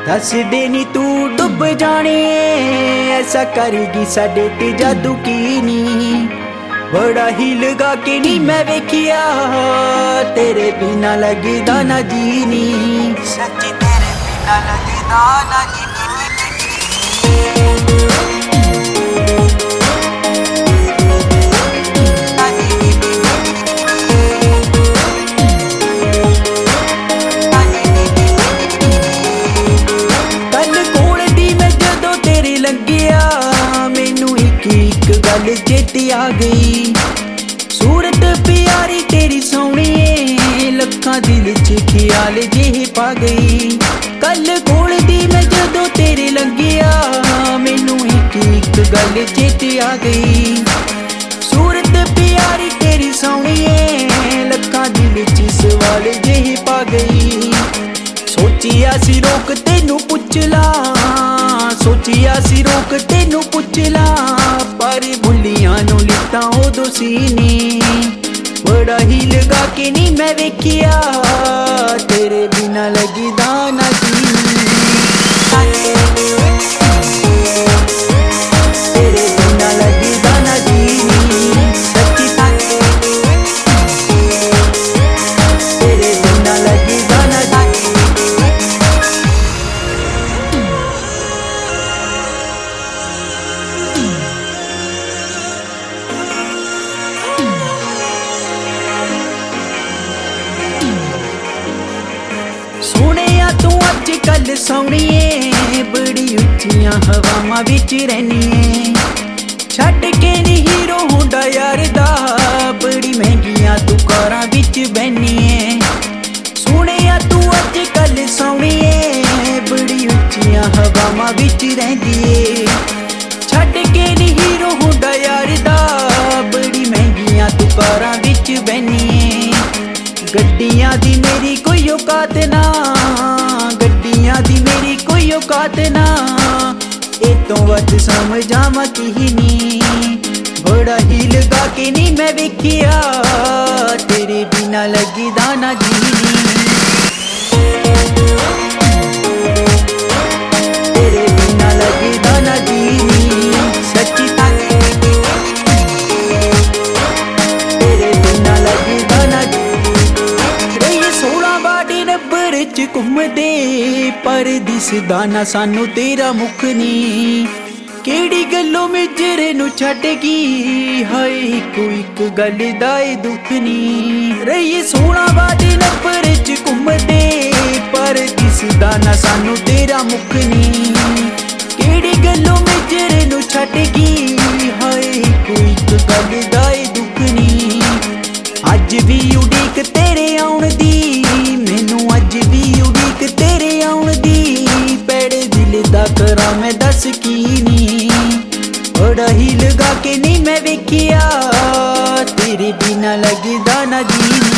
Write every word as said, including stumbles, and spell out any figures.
दस दे नी तू डुब जाने, ऐसा करेगी साडे ते जादू की नी। बड़ा ही लगा के नी मैं वेखिया, तेरे बिना लगदा ना जीनी। सच्ची तेरे बिना लगदा ना जीनी। गल चेती आ गई, सूरत प्यारी तेरी सोहणीए, लखां दिल च ख्याल जेहे पा गई। कल कोल दी मैं जदों तेरे लंघिया, मैनू एक एक गल चेती आ गई। सूरत प्यारी तेरी सोहणीए, लखां दिल च सवाल जेहे पा गई। सोचिया सी रोक तेनू पुछ ला, सोचिया सी रोक तेनू पुछ ला, पर बुलियां नू लिता उदों सी नी। बड़ा ही लगा के नी मैं वेखिया, तेरे बिना लगदा ना जीनी। तेरे बिना लगदा ना जीनी। सच्ची तेरे बिना लगदा ना जीनी। सोहणिया तू अज कल सोहणीए, बड़ी उच्चियां हवावां विच रहनीए। छड्ड के नी हीरो हुंदा यार दा, बड़ी महंगियां तू कारां विच बहनीए। सोहणिया तू अज कल सोहणीए, बड़ी उच्चियां हवावां विच रहिंदी। छड्ड के नी हीरो हुंदा यार दा, बड़ी महंगियां तू कारां विच बहनीए। गड्डियां दी मेरी कोई औकात ना, गड्डियां दी मेरी कोई औकात ना, ए तो वध समझावां की नी। बड़ा ही लगा के नी मैं वेखिया, तेरे बिना लगदा ना जीनी। तेरे बिना लगदा ना जीनी। सच्ची तेरे बिना लगदा ना जीनी। घूमदे पर दिसदा ना सानू तेरा मुख नी। केड़ी गल्लों मेजरे नू छड्डगी, हाय इको इक गल दा दुख नी। रही सोलह बाटे नंबर च घूमदे, पर दिसदा ना सानू तेरा मुख नी। केड़ी गल्लों मेजरे नू छड्डगी, हाय इको इक गल दा दुख नी। अज भी उड़ीक तेरे आउण दी, मैनू अज भी उड़ीक तेरे आउण दी। पैड़े दिल दा करा मैं दस की नी। बड़ा ही लगा के नी मैं वेखिया, तेरे बिना लगदा ना जीनी।